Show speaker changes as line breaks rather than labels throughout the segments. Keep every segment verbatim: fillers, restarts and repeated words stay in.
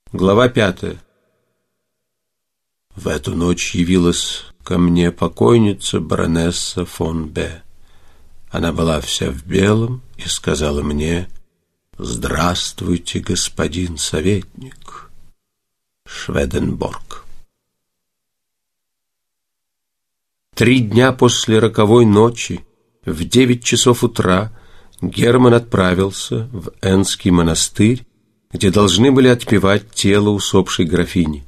Глава пятая. В эту ночь явилась ко мне покойница баронесса фон Б. Она была вся в белом и сказала мне: «Здравствуйте, господин советник». Шведенборг. Три дня после роковой ночи, в девять часов утра, Герман отправился в Энский монастырь, где должны были отпевать тело усопшей графини.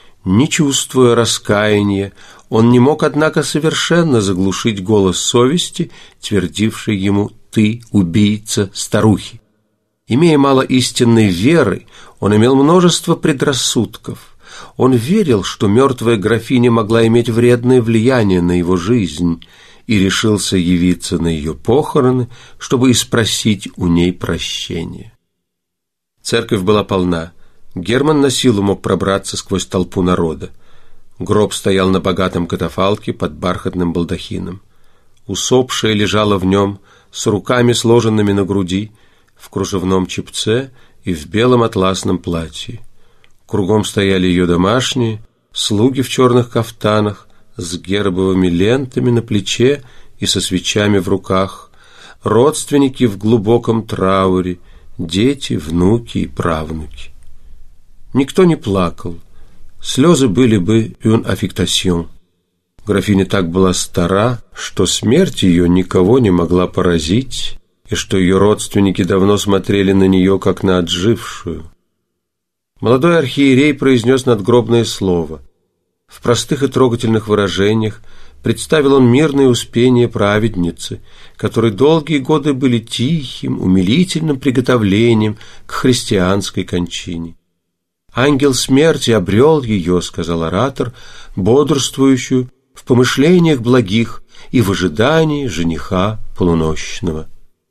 Не чувствуя раскаяния, он не мог, однако, совершенно заглушить голос совести, твердивший ему: «Ты убийца старухи». Имея мало истинной веры, он имел множество предрассудков. Он верил, что мертвая графиня могла иметь вредное влияние на его жизнь, и решился явиться на ее похороны, чтобы испросить у ней прощения. Церковь была полна. Герман на силу мог пробраться сквозь толпу народа. Гроб стоял на богатом катафалке под бархатным балдахином. Усопшая лежала в нем с руками сложенными на груди, в кружевном чепце и в белом атласном платье. Кругом стояли ее домашние, слуги в черных кафтанах, с гербовыми лентами на плече и со свечами в руках, родственники в глубоком трауре, дети, внуки и правнуки. Никто не плакал. Слезы были бы «une affectation». Графиня так была стара, что смерть ее никого не могла поразить, и что ее родственники давно смотрели на нее, как на отжившую. Молодой архиерей произнес надгробное слово. В простых и трогательных выражениях представил он мирное успение праведницы, которой долгие годы были тихим, умилительным приготовлением к христианской кончине. «Ангел смерти обрел ее, — сказал оратор, — бодрствующую в помышлениях благих и в ожидании жениха полунощного».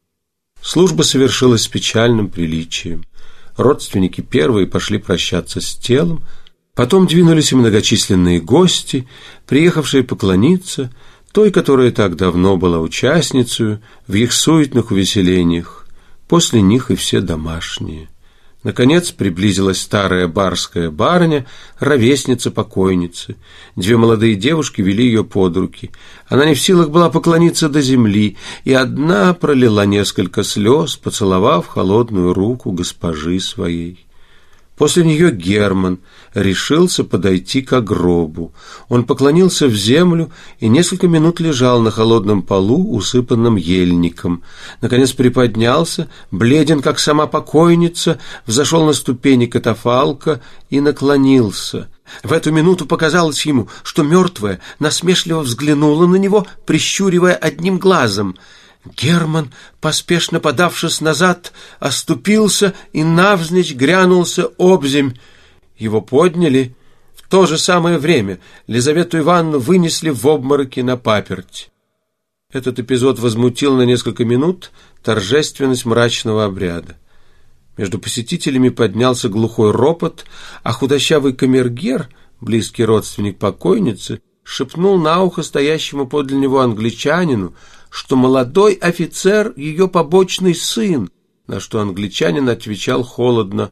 Служба совершилась с печальным приличием. Родственники первые пошли прощаться с телом, потом двинулись и многочисленные гости, приехавшие поклониться той, которая так давно была участницей в их суетных увеселениях, после них и все домашние. Наконец приблизилась старая барская барыня, ровесница покойницы. Две молодые девушки вели ее под руки. Она не в силах была поклониться до земли, и одна пролила несколько слез, поцеловав холодную руку госпожи своей. После нее Герман решился подойти к гробу. Он поклонился в землю и несколько минут лежал на холодном полу, усыпанном ельником. Наконец приподнялся, бледен, как сама покойница, взошел на ступени катафалка и наклонился. В эту минуту показалось ему, что мертвая насмешливо взглянула на него, прищуривая одним глазом. Герман, поспешно подавшись назад, оступился и навзничь грянулся обземь. Его подняли. В то же самое время Лизавету Ивановну вынесли в обмороке на паперть. Этот эпизод возмутил на несколько минут торжественность мрачного обряда. Между посетителями поднялся глухой ропот, а худощавый камергер, близкий родственник покойницы, шепнул на ухо стоящему подле него англичанину, что молодой офицер — ее побочный сын, на что англичанин отвечал холодно: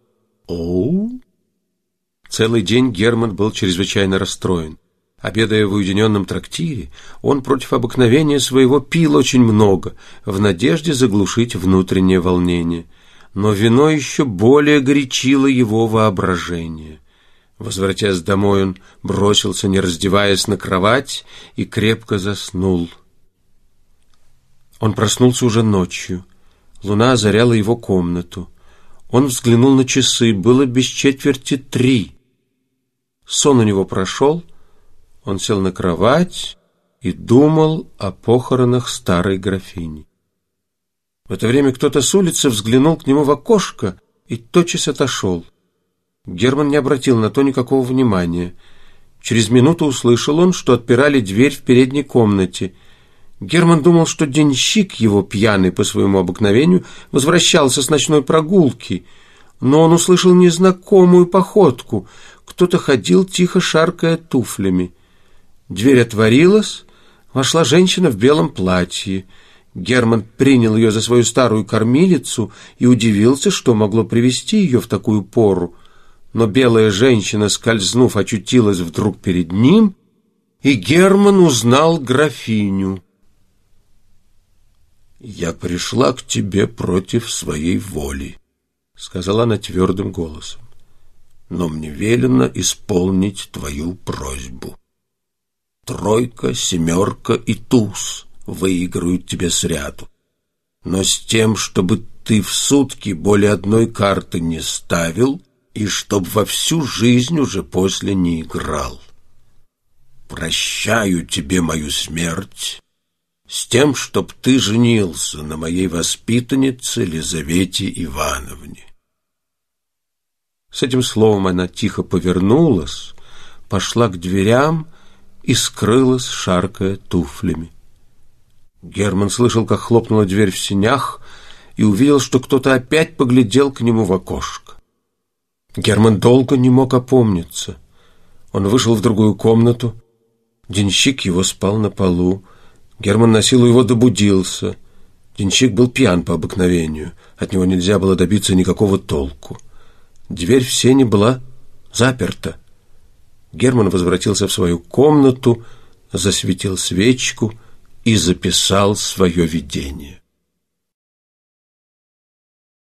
«Оу». Целый день Герман был чрезвычайно расстроен. Обедая в уединенном трактире, он против обыкновения своего пил очень много, в надежде заглушить внутреннее волнение. Но вино еще более горячило его воображение. Возвратясь домой, он бросился, не раздеваясь, на кровать и крепко заснул. Он проснулся уже ночью. Луна озаряла его комнату. Он взглянул на часы. Было без четверти три. Сон у него прошел. Он сел на кровать и думал о похоронах старой графини. В это время кто-то с улицы взглянул к нему в окошко и тотчас отошел. Герман не обратил на то никакого внимания. Через минуту услышал он, что отпирали дверь в передней комнате. Герман думал, что денщик его, пьяный по своему обыкновению, возвращался с ночной прогулки, но он услышал незнакомую походку. Кто-то ходил, тихо шаркая туфлями. Дверь отворилась, вошла женщина в белом платье. Герман принял ее за свою старую кормилицу и удивился, что могло привести ее в такую пору. но белая женщина, скользнув, очутилась вдруг перед ним, и Герман узнал графиню. «Я пришла к тебе против своей воли», — сказала она твердым голосом, «но мне велено исполнить твою просьбу. Тройка, семерка и туз выиграют тебе сряду, но с тем, чтобы ты в сутки более одной карты не ставил и чтоб во всю жизнь уже после не играл. Прощаю тебе мою смерть с тем, чтоб ты женился на моей воспитаннице Лизавете Ивановне». С этим словом она тихо повернулась, пошла к дверям и скрылась, шаркая туфлями. Герман слышал, как хлопнула дверь в сенях, и увидел, что кто-то опять поглядел к нему в окошко. Герман долго не мог опомниться. Он вышел в другую комнату. Денщик его спал на полу. Герман на силу его добудился. Денщик был пьян по обыкновению. От него нельзя было добиться никакого толку. Дверь в сени была заперта. Герман возвратился в свою комнату, засветил свечку и записал свое видение.